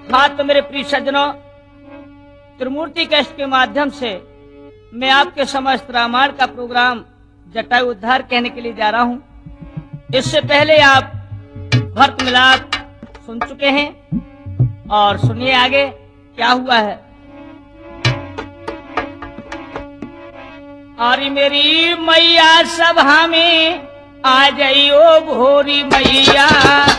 हाँ तो मेरे प्रिय सज्जनों, त्रिमूर्ति कैस्ट के माध्यम से मैं आपके समस्त रामायण का प्रोग्राम जटायु उद्धार कहने के लिए जा रहा हूँ। इससे पहले आप भरत मिलाप सुन चुके हैं और सुनिए आगे क्या हुआ है। अरे मेरी मैया सभा में आ जाइयो भोरी मैया,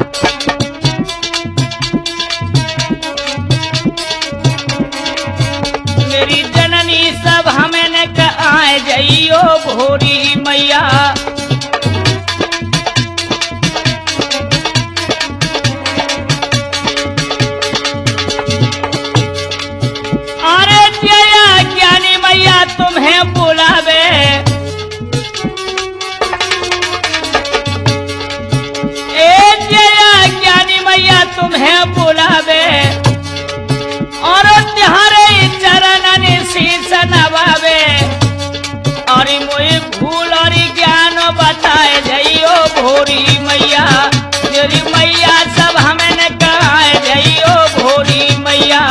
मेरी जननी सभा में न आ जाइयो भोरी मैया। अरे जया ज्ञानी मैया तुम्हें बुलावे, ए जया ज्ञानी मैया तुम्हें बुलावे और तुम्हारे चरणन शीश नवावे। और मोई भूल और ज्ञान बताए जइयो भोरी मैया, मेरी मैया सब हमें न कहा जइयो भोरी मैया।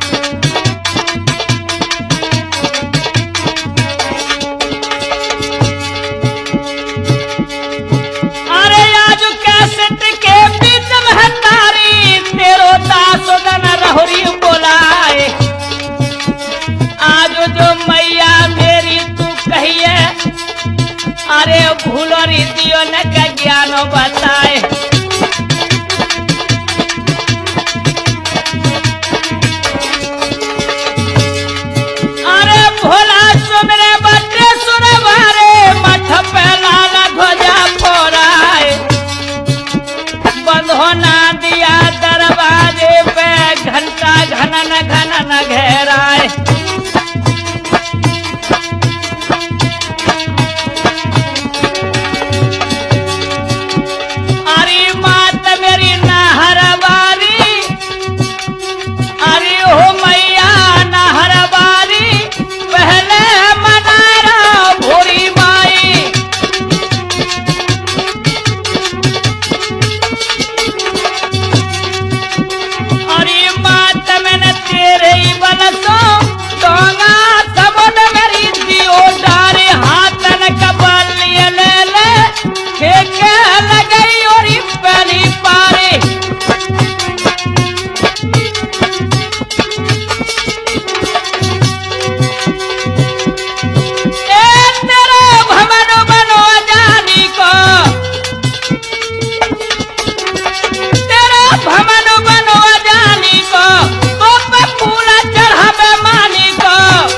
अरे आज कैसेट के बीच में तारी तेरो दासोदन रहोरी बोलाए। आज जो मैया मेरी तू कहिए, अरे भूलो रीतियों न का ज्ञान बताए। अरे भोला सुमरे बटे सुरवारे, मठ पे लाल ध्वजा फोराए। बंद होना दिया दरवाजे पे, घंटा घनन घनन घेराए। अरे मात मेरी नाहरबारी, अरे हो मैया नाहरबारी, पहले मनारा भोरी माई। अरे मात मैंने तेरे ही बलसो डोंगा सबन मेरी दियो डारे। हाथन कबल लिए ले ले फेंके लगई और पहली पारे। ए तेरे भवन बनो जानी को, तेरे भवन बनो जानी को, तो पे फूला चढ़ावे मानी को।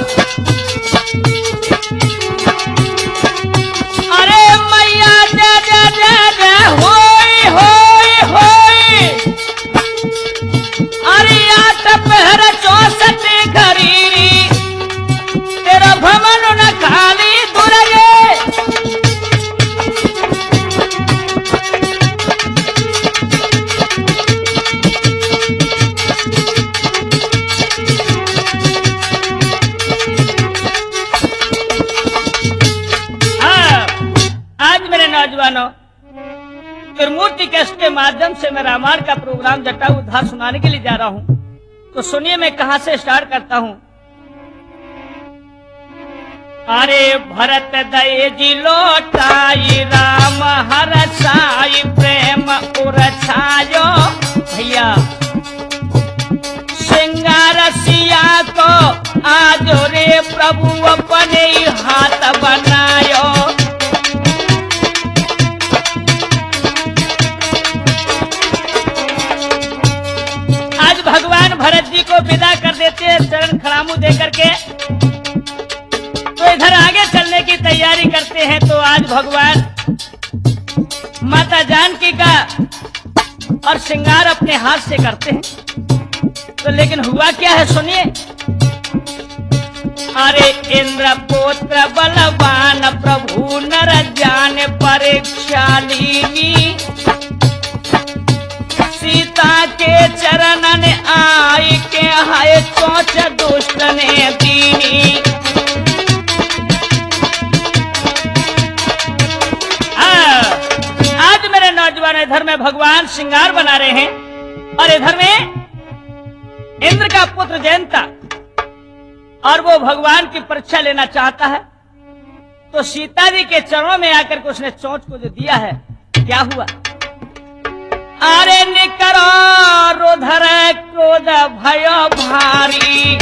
अरे मैया जय जय जय जय होई होई होई। अरे आठ पहर 64 घरीरी, तेरा भवन न खाली दुर्गे। हाँ, आज मेरे नौजवानों, त्रिमूर्ति कैस्ट के माध्यम से मैं रामायण का प्रोग्राम जटायु उद्धार सुनाने के लिए जा रहा हूँ। तो सुनिए मैं कहां से स्टार्ट करता हूँ। अरे भरत दये जी लोटाई, राम हरसाई, प्रेम उरछायो भैया। सिंगार सिया को आज रे प्रभु अपने ही हाथ बनायो। आज भगवान भरत जी को विदा कर देते हैं चरण खड़ामू दे करके। तो इधर आगे चलने की तैयारी करते हैं। तो आज भगवान माता जानकी का और श्रृंगार अपने हाथ से करते हैं। तो लेकिन हुआ क्या है सुनिए। अरे इंद्र पुत्र बलवान प्रभु नर जान परीक्षा लीनी, सीता के चरणन आई के हाय चोच दुष्ट ने दीनी। आज मेरे नौजवान इधर में भगवान श्रृंगार बना रहे हैं और इधर में इंद्र का पुत्र जयंता, और वो भगवान की परीक्षा लेना चाहता है। तो सीता जी के चरणों में आकर के उसने चोंच को जो दिया है, क्या हुआ? अरे निकरो रुधर क्रोध भय भारी,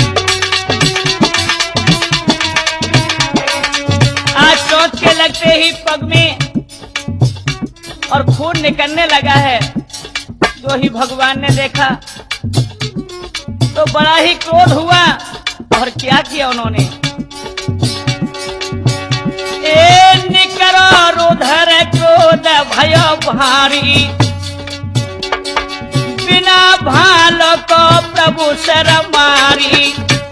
आज चोंच के लगते ही पग में और खून निकलने लगा है। जो ही भगवान ने देखा तो बड़ा ही क्रोध हुआ, और क्या किया उन्होंने? निकरो रुधर क्रोध भय भारी, बिना भाल को प्रभु शर मारी।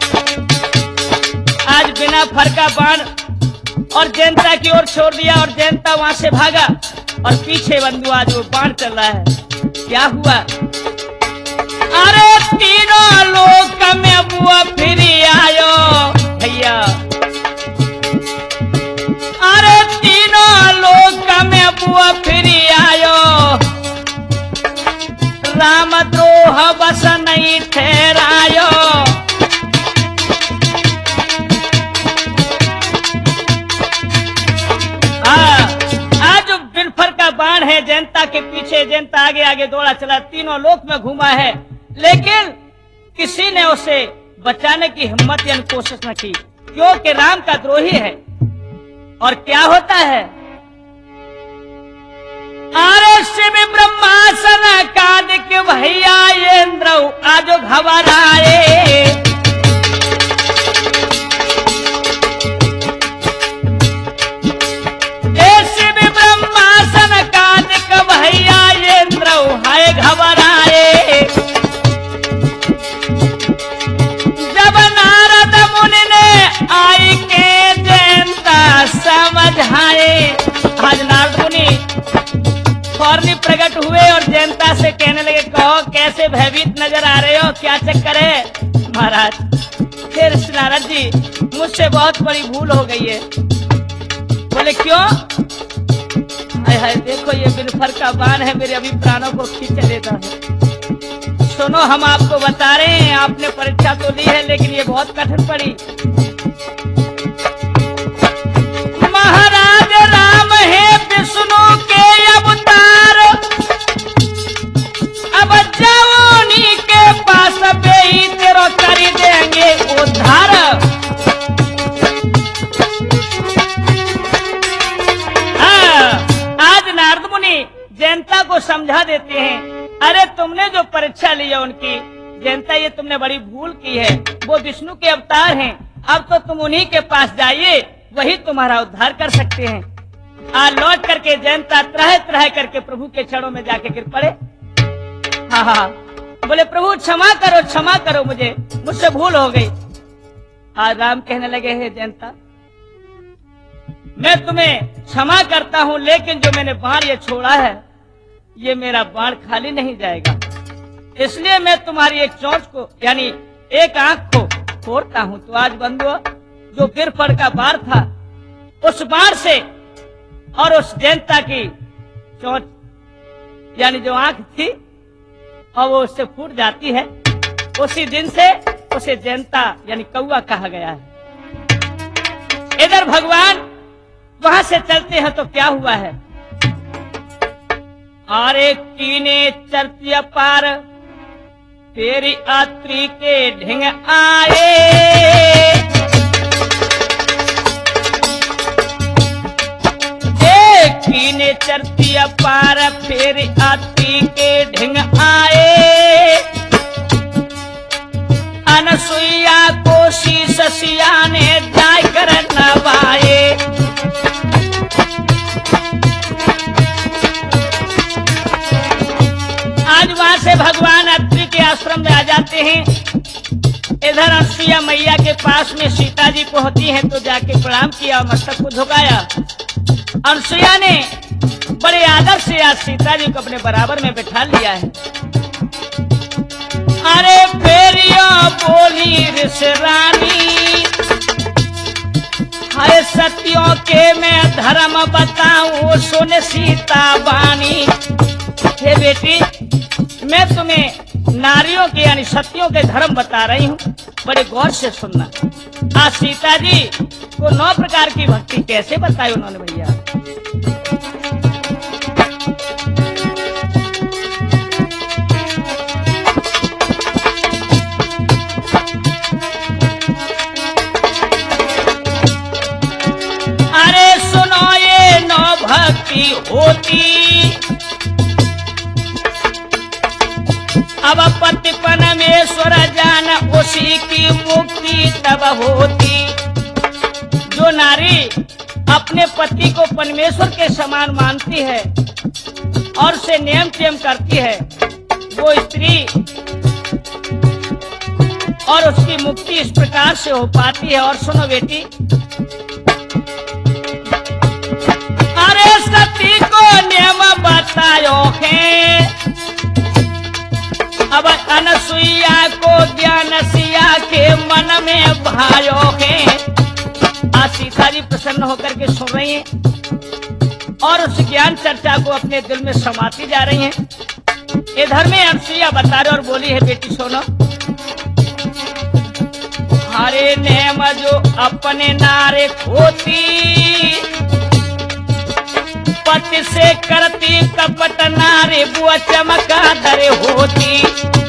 आज बिना फरका बाण और जयंता की ओर छोड़ दिया, और जयंता वहां से भागा, और पीछे बंधु आज वो बाण चल रहा है। क्या हुआ? अरे तीनों लोक में वो फिर आयो भैया, अरे तीनों लोक में वो फिर आयो, राम द्रोह बस नहीं ठहरायो। आज जो बिनफर का बाण है जयंता के पीछे, जयंता आगे आगे दौड़ा चला, तीनों लोक में घूमा है, लेकिन किसी ने उसे बचाने की हिम्मत या कोशिश न की, क्योंकि राम का द्रोही है। और क्या होता है? अरे शिव ब्रह्मासन कादिक भैया इंद्र आज घबराए, शिव ब्रह्मासन कादिक भैया इंद्र हाय घबराए। जब नारद मुनि ने आई के जयंता समझाए, आज नारद मुनि फौरन प्रकट हुए और जयंता से कहने लगे, कहो कैसे भयभीत नजर आ रहे हो, क्या चक्कर है? महाराज, फिर नारद जी मुझसे बहुत बड़ी भूल हो गई है। बोले क्यों? हाय हाय, देखो ये बिनफर का बाण है, मेरे अभी प्राणों को खींच लेता है। सुनो, हम आपको बता रहे हैं, आपने परीक्षा तो ली है, लेकिन ये बहुत कठिन पड़ी। महाराज राम है विष्णु के अवतार, अब जवानी के पास बेई तेरो कर देंगे उद्धार। आज नारद मुनि जयंता को समझा देते हैं, अरे तुमने जो परीक्षा ली है उनकी, जयंता ये तुमने बड़ी भूल की है, वो विष्णु के अवतार हैं, अब तो तुम उन्हीं के पास जाइए, वही तुम्हारा उद्धार कर सकते हैं। आज लौट करके जयंता त्रह त्रह करके प्रभु के चरणों में जाके गिर पड़े। हाँ हाँ, बोले प्रभु क्षमा करो मुझसे भूल हो गई। आज राम कहने लगे, हे जयंता, मैं तुम्हें क्षमा करता हूं, लेकिन जो मैंने बाण ये छोड़ा है, ये मेरा बाण खाली नहीं जाएगा, इसलिए मैं तुम्हारी एक चोंच को यानी एक आंख को फोड़ता हूं। तो आज बंधुओं, जो बिरफर का बाण था, उस बाण से और उस जयंता की चोंच यानी जो आंख थी, और वो उससे फूट जाती है, उसी दिन से उसे जयंता यानी कौआ कहा गया है। इधर भगवान वहां से चलते हैं तो क्या हुआ है? अरे कीने चरती पार तेरी आत्री के ढिंग आए, कीने चरती पार फिर आती के ढिंग आए, अनसुईया को शीश सियाने जाय कर नवाए। आज वहां से भगवान अत्रि के आश्रम में आ जाते हैं। इधर अनसुईया मैया के पास में सीता जी पहुंची हैं, तो जाके प्रणाम किया और मस्तक को झुकाया। अनसुईया ने बड़े आदर से आज सीता जी को अपने बराबर में बैठा लिया है। अरे फेरिया बोली ऋष रानी, हाय सत्यों के मैं धर्म बताऊं सुन सीता बानी। हे बेटी, मैं तुम्हें नारियों के यानी सतियों के धर्म बता रही हूँ, बड़े गौर से सुनना। आज सीता जी को 9 प्रकार की भक्ति कैसे बताई उन्होंने भैया। अरे सुनो ये 9 भक्ति होती, अब पति परमेश्वर जान उसी की मुक्ति तब होती। जो नारी अपने पति को परमेश्वर के समान मानती है और उसे नियम टेम करती है, वो स्त्री और उसकी मुक्ति इस प्रकार से हो पाती है। और सुनो बेटी, अरे सती को नियम बतायो है, अब अनसुईया को ज्ञान सिया के मन में भायो है। आज सीता जी प्रसन्न होकर के सुन रही हैं और उस ज्ञान चर्चा को अपने दिल में समाती जा रही हैं। इधर में अनसुईया बता रहे और बोली है, बेटी सुनो, हरे नेम जो अपने नारे खोती, पति से करती कपट नारी बुआ चमका दरे होती।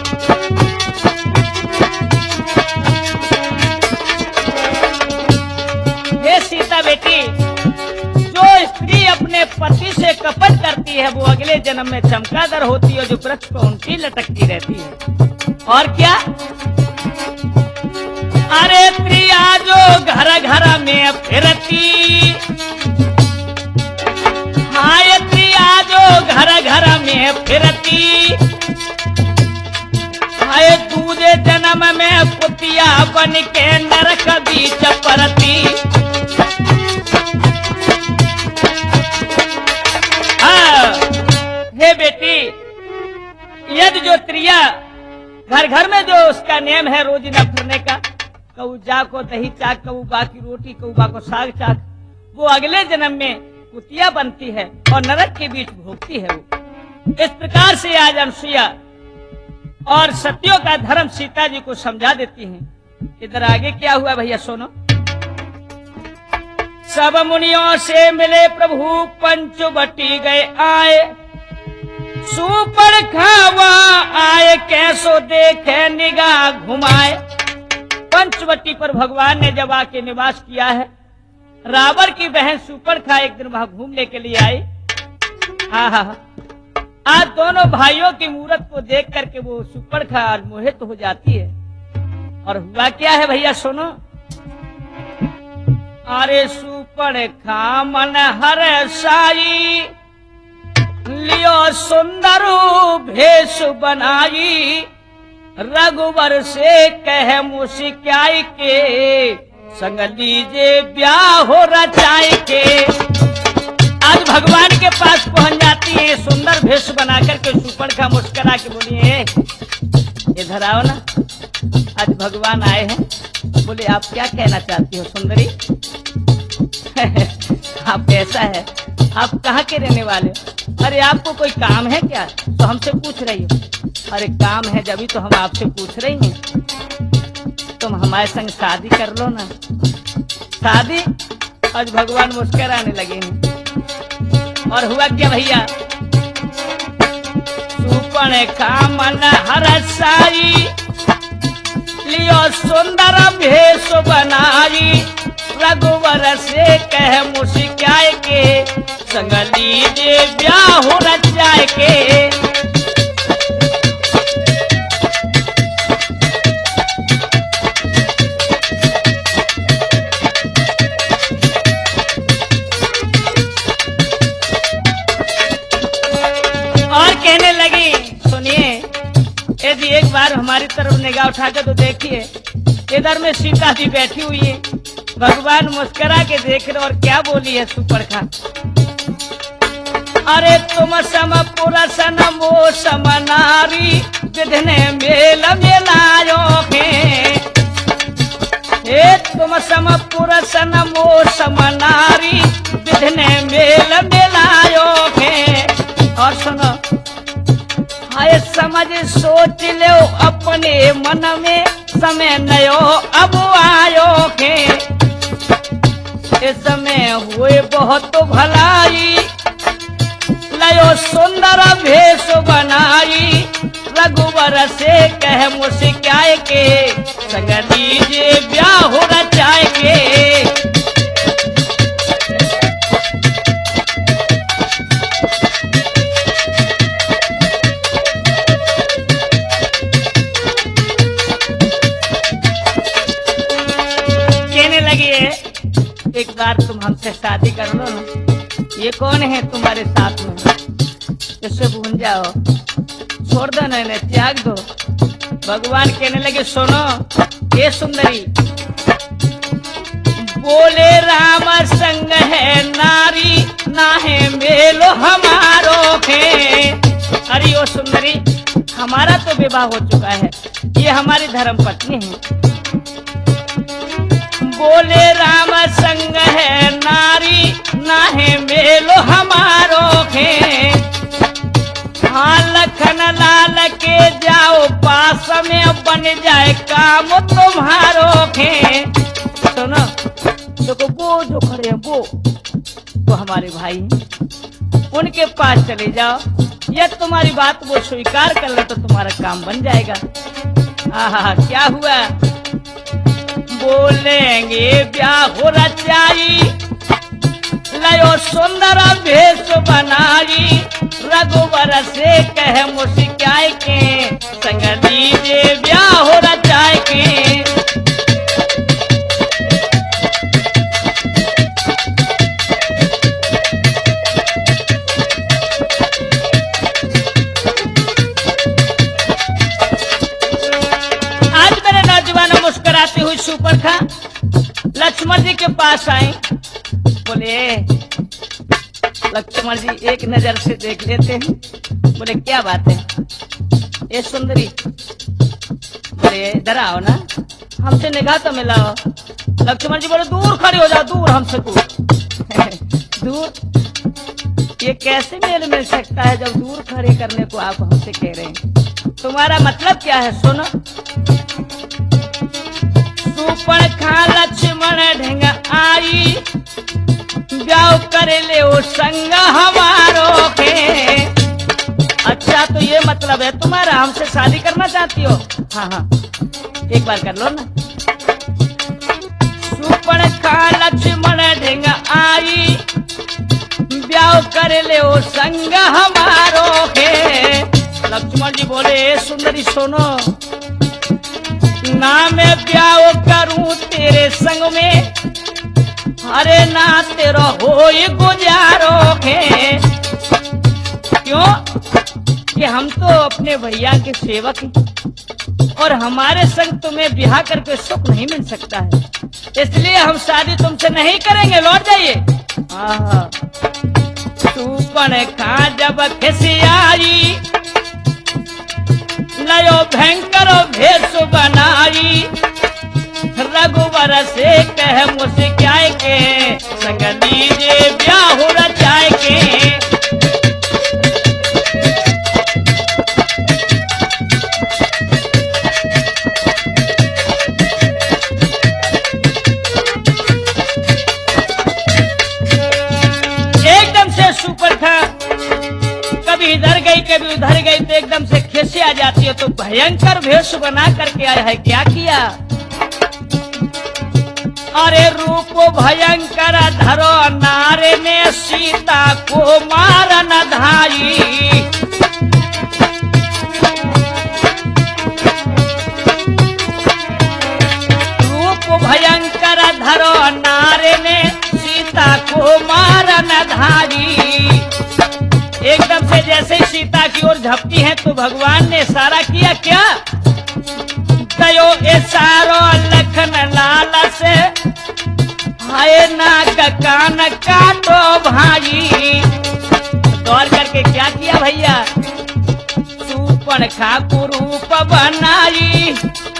हे सीता बेटी, जो स्त्री अपने पति से कपट करती है वो अगले जन्म में चमकादर होती है, जो वृक्ष पर उनकी लटकती रहती है। और क्या, अरे प्रिया जो घर घर में फिरती, हाय प्रिया जो घर घर में फिरती, हाय दूजे जन्म में कुतिया बन के नरक बीच परती। हे बेटी, यदि जो त्रिया घर घर में जो उसका नियम है रोज न फिरने का, कऊ जा को दही चाक, कऊ बा की रोटी, कऊ बा को साग चाक, वो अगले जन्म में कुतिया बनती है और नरक के बीच भोगती है। वो इस प्रकार से आज अनसुईया और सतियों का धर्म सीता जी को समझा देती हैं। इधर आगे क्या हुआ भैया सुनो, सब मुनियों से मिले प्रभु पंचवटी गए आए, सुपड़ खावा आए कैसो देखे निगाह घुमाए। पंचवटी पर भगवान ने जब आके निवास किया है, रावण की बहन सुपर्णखा एक दिन वहां घूमने के लिए आई। आज दोनों भाइयों की मूरत को देख करके वो सुपर्णखा आज मोहित हो जाती है। और हुआ क्या है भैया सुनो, अरे सुपर्णखा मन हर साई, लियो सुंदर भेष बनाई, रघुवर से कह मुस्काई के, संग लीजे ब्याह हो रचाई के। आज भगवान के पास पहुंच जाती है, सुंदर भेष बना करके सुपर्णखा मुस्कुरा के बोली है, इधर आओ ना, आज भगवान आए हैं। बोले आप क्या कहना चाहती हो सुंदरी? आप कैसा है, आप कहाँ के रहने वाले हो? अरे आपको कोई काम है क्या, तो हमसे पूछ रही हो? अरे काम है जब तो हम आपसे पूछ रही हैं, तुम हमारे संग शादी कर लो ना। शादी? आज भगवान मुस्कुराने लगे हैं। और हुआ क्या भैया, सुपर्णखा मन हरसाई, लियो सुंदर भेष बनाई, रघुवर से कह मुस्काए के, संग लीजे ब्याह हो रचाए के। यदि एक बार हमारी तरफ निगाह उठा के तो देखिए, इधर में सीता जी बैठी हुई है, भगवान मुस्कुरा के देख रहे और क्या बोली है सुपर्णखा, अरे तुम सम पुरसन मो सम नारी, विधने मेल मिलायो है। तुम सम पुरसन मो सम नारी, विधने मेल मिलायो है। और सुनो, हाय सम समझ सोच लो अपने मन में, समय नयो अब आयो के। इस समय हुए बहुत भलाई, लयो सुंदर भेष बनाई। रघुवर से कह मुस्काए के, संग लीजिए ब्याह रचाए के। एक बार तुम हमसे शादी कर लो ना। ये कौन है तुम्हारे साथ में? इससे भूल जाओ, छोड़ दो ना, इन्हें त्याग दो। भगवान कहने लगे सुनो ये सुंदरी, बोले राम संग है नारी, ना है मेलो हमारो है। अरे ओ सुंदरी, हमारा तो विवाह हो चुका है, ये हमारी धर्म पत्नी है। बोले राम संग है नारी, ना है मेलो हमारो है। हाँ लखन लाल के जाओ पास में, बन जाए काम तुम्हारो है। सुनो देखो, वो जो खड़े हैं वो हमारे भाई हैं, उनके पास चले जाओ। यह तुम्हारी बात वो स्वीकार कर ले तो तुम्हारा काम बन जाएगा। आहा क्या हुआ? बोलेंगे ब्याह रचाई, लयो सुंदर भेष बनाई। रघुवर से कह मुस्काए के, संग लीजिए ब्याह रचाए के। आज मेरे नौजवानों मुस्कुराती हुई सुपर्णखा लक्ष्मण जी के पास आई। बोले लक्ष्मण जी एक नजर से देख लेते हैं। बोले क्या बात है? ये सुंदरी, बोले इधर आओ ना, हमसे निगाह तो मिलाओ। लक्ष्मण जी बोले दूर खड़े हो जाओ, दूर हमसे दूर। ये कैसे मेल मिल सकता है जब दूर खड़े करने को आप हमसे कह रहे हैं? तुम्हारा मतलब क्या है? सुनो, सुपर्णखा लक्ष्मण ढंग आई, ब्याह कर ले ओ संग हमारो के। अच्छा तो ये मतलब है तुम्हारा, हमसे शादी करना चाहती हो? हाँ हाँ एक बार कर लो ना। सुपर्णखा लक्ष्मण ढंग आई, ब्याह कर ले ओ संग हमारो के। लक्ष्मण जी बोले सुंदरी सुनो, ना मैं ब्याह करूं तेरे संग में, अरे ना तेरा हो गुजारो है। क्यों कि हम तो अपने भैया के सेवक हैं और हमारे संग तुम्हें ब्याह करके सुख नहीं मिल सकता है, इसलिए हम शादी तुमसे नहीं करेंगे, लौट जाइए। सुपर्णखा जब खिसियाई, लयो भयंकर भेष बनाई। रघुवर से कह मुस्काए के, संग लीजिए ब्याह रचाए के। एकदम से सुपर्णखा कभी इधर गई कभी उधर गई तो एकदम से खिसी आ जाती है। तो भयंकर भेष बना करके आया है, क्या किया? अरे रूप भयंकर धरो नारे ने, सीता को मारन धाई। रूप भयंकर धरो नारे ने, सीता को मारन धाई। एकदम से जैसे ही सीता की ओर झपटी है तो भगवान ने इशारा किया, क्या दयो इशारो लखन लाल से, हाय नाक कान काटो भाई। दौड़ करके क्या किया भैया? सुपर्णखा को रूप बनाई,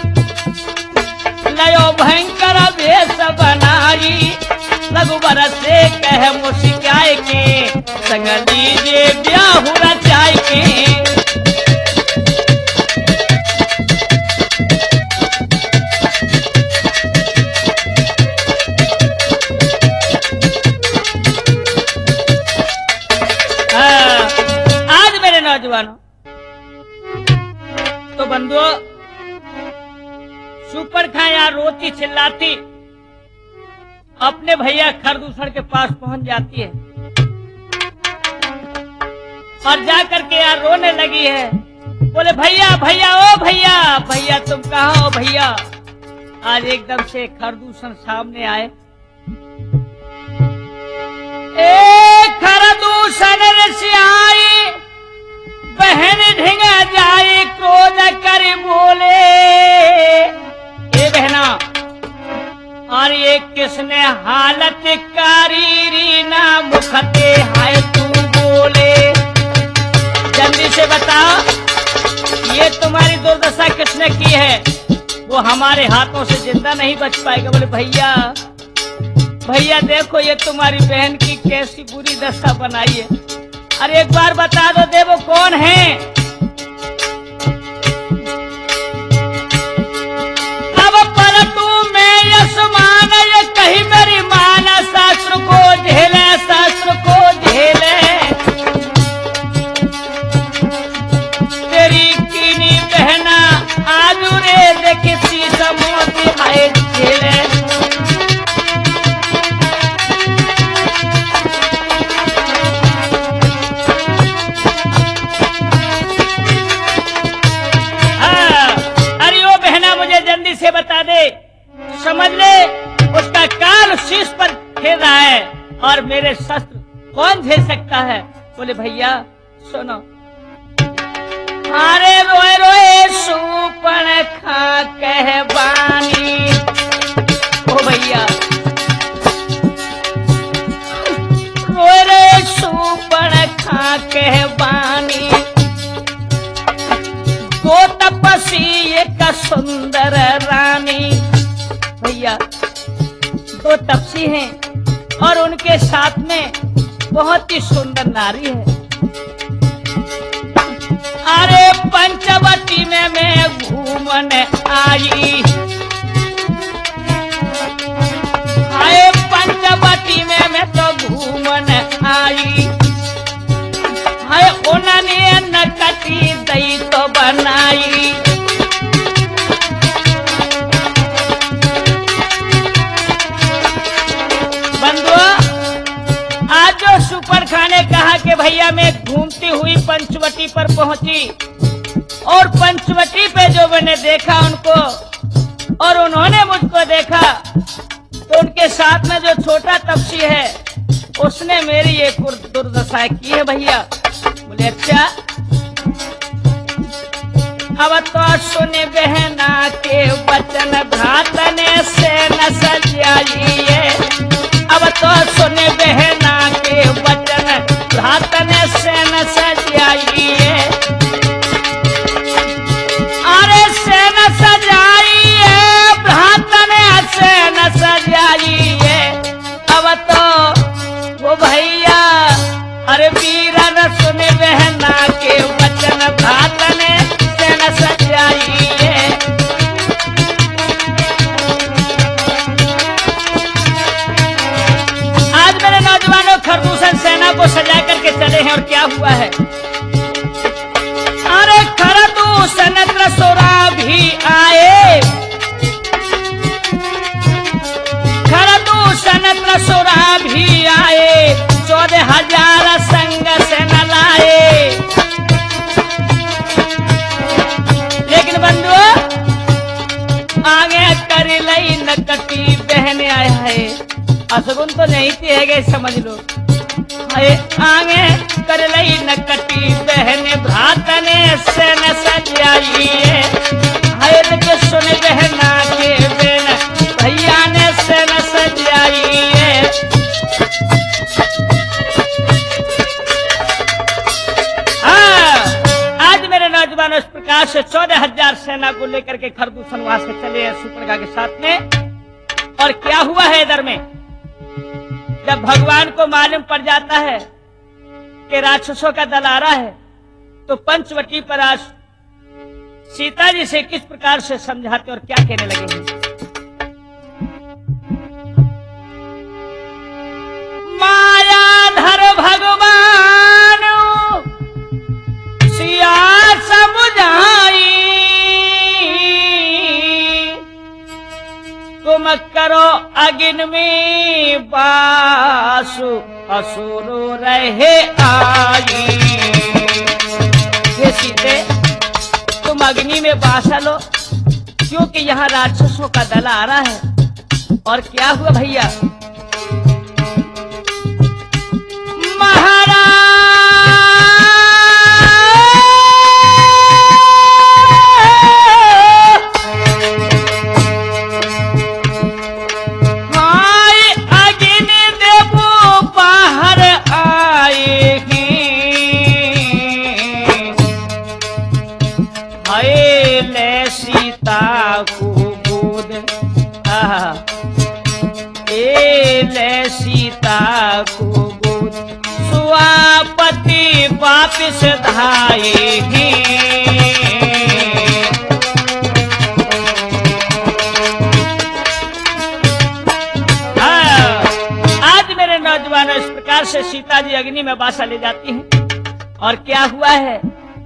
लयो भयंकर भेष बनाई। रघुवर से कह मुस्काए के, संग लीजिए ब्याह रचाए के। सुपर्णखा यहाँ रोती चिल्लाती अपने भैया खरदूषण के पास पहुंच जाती है और जाकर के यहाँ रोने लगी है। बोले भैया भैया ओ भैया भैया तुम कहाँ हो भैया। आज एकदम से खरदूषण सामने आए। खरदूषण ऋषियाई बहन ढिंग जाई क्रोध कर बोले ए बहना और ये किसने हालत कारी ना मुखते हाय तू बोले। जल्दी से बताओ ये तुम्हारी दुर्दशा किसने की है। वो हमारे हाथों से जिंदा नहीं बच पाएगा। बोले भैया भैया देखो ये तुम्हारी बहन की कैसी बुरी दशा बनाई है। अरे एक बार बता दो दे वो कौन है। अब पलटू में यशमान ये कही मेरी माना शास्त्र को झेले शास्त्र को झेले। तेरी कीनी बहना आजुरे दे किसी समोती हाय झेले। से बता दे समझ ले उसका काल शीश पर खेल रहा है और मेरे शस्त्र कौन झेल सकता है। बोले भैया सुनो अरे रोए रोए सुपर्णखा कहबानी ओ भैया रोए रोए सुपर्णखा कहबानी। दो तपसी एक सुंदर रानी। भैया दो तपसी हैं और उनके साथ में बहुत ही सुंदर नारी है। अरे पंचवटी में मैं घूमने आई। अरे पंचवटी में मैं तो घूमने आई। हाय उन्होंने नकटी दई तो बनाई। बंधुआ आज जो सुपर्णखा ने कहा कि भैया मैं घूमती हुई पंचवटी पर पहुंची और पंचवटी पे जो मैंने देखा उनको और उन्होंने मुझको देखा तो उनके साथ में जो छोटा तपसी है उसने मेरी एक दुर्दशा की है भैया। बोले अच्छा अब तो सुने बहना के वचन भ्रातने से न सजाइए। अब तो सुने बहना के वचन भ्रातने से न सजाइए। अरे से न सजाइए भ्रातने से न सजाइए। अब तो वो भैया अरे वीरा न सुने बहना के वचन भ्रातने से न सजाइए। आज मेरे नौजवानों खरदूषण सेना को सजा करके चले हैं और क्या हुआ है। अरे खरदूषण त्रसुरा भी आए। खरदूषण त्रसुरा भी आए 14,000 संग से न लाए। लेकिन बंधु आगे कर लई नकटी बहन आया है। असगुन तो नहीं थी है गए समझ लो। आगे कर लई नकटी बहन भ्रातने से न सजाइए। के सुन बहना के बहन भैया ने से न सजाइए। नौजवान इस प्रकार से 14,000 सेना को लेकर के खरदूषण वहां से चले हैं सुपर्णखा के साथ में। और क्या हुआ है इधर में जब भगवान को मालूम पड़ जाता है कि राक्षसों का दल आ रहा है तो पंचवटी पर आज सीता जी से किस प्रकार से समझाते और क्या कहने लगे हैं। मायाधर भगवान सिया समझाई करो अग्नि में बासु असुर रहे आई। हे सीते, तुम अग्नि में बासा लो, क्योंकि यहाँ राक्षसों का दल आ रहा है। और क्या हुआ भैया, सीता को गोद सुआपति वापिस धाएगी। आज मेरे नौजवानों, इस प्रकार से सीता जी अग्नि में बासा ले जाती हैं। और क्या हुआ है,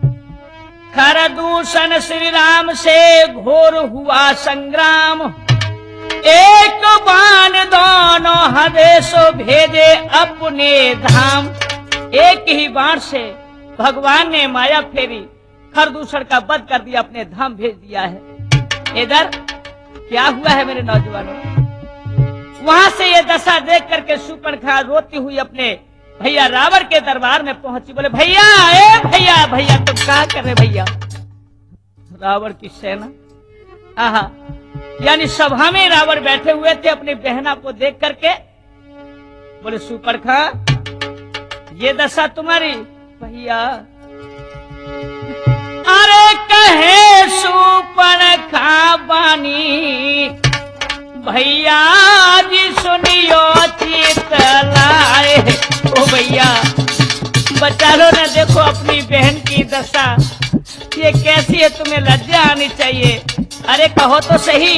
खरदूषण श्री राम से घोर हुआ संग्राम, एक बाण दोनों हदेशो भेजे अपने धाम। एक ही बाण से भगवान ने माया फेरी, खरदूषण का वध कर दिया, अपने धाम भेज दिया है। इधर क्या हुआ है मेरे नौजवानों, वहां से ये दशा देख करके शूर्पणखा रोती हुई अपने भैया रावण के दरबार में पहुंची। बोले भैया, ए भैया, भैया तुम क्या कर रहे भैया। रावण की सेना, आहा, यानी सभा में रावण बैठे हुए थे, अपनी बहना को देख करके बोले शूर्पणखा, ये दशा तुम्हारी। भैया, अरे कहे शूर्पणखा बानी, भैया जी सुनियो चित लाए। ओ भैया बचा लो ना, देखो अपनी बहन की दशा ये कैसी है, तुम्हें लज्जा आनी चाहिए। अरे कहो तो सही।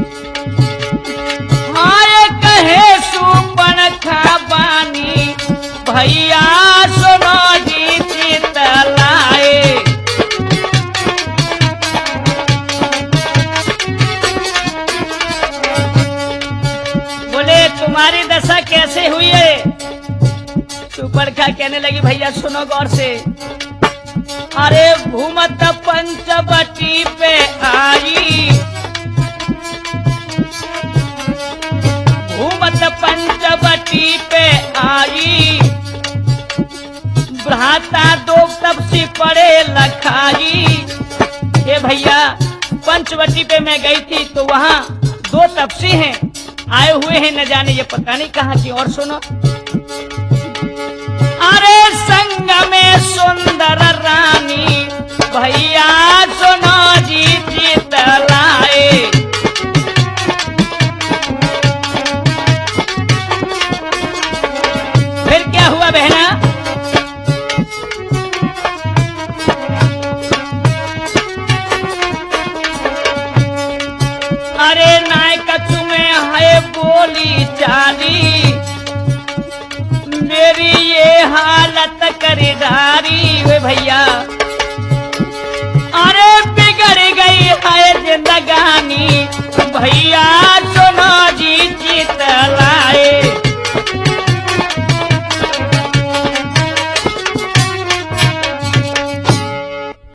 हाँ, ये कहे शूर्पणखा बानी, भैया सुनो जी चित लाए। बोले तुम्हारी दशा कैसे हुई है। शूर्पणखा कहने लगी भैया सुनो गौर से। अरे घूमत पंचवटी पे आई, घूमत पंचवटी पे आई, भ्राता दो तपसी पड़े लखाई। ये भैया पंचवटी पे मैं गई थी तो वहाँ दो तपसी हैं, आए हुए हैं, न जाने ये पता नहीं कहाँ की। और सुनो, अरे संग में सुंदर रानी, भैया सुनो जी चित लाए। फिर क्या हुआ बहना, अरे नाय कछु में है बोली चाली, मेरी ये हालत कर डारी। वे भैया, अरे बिगड़ गई है जिंदगानी,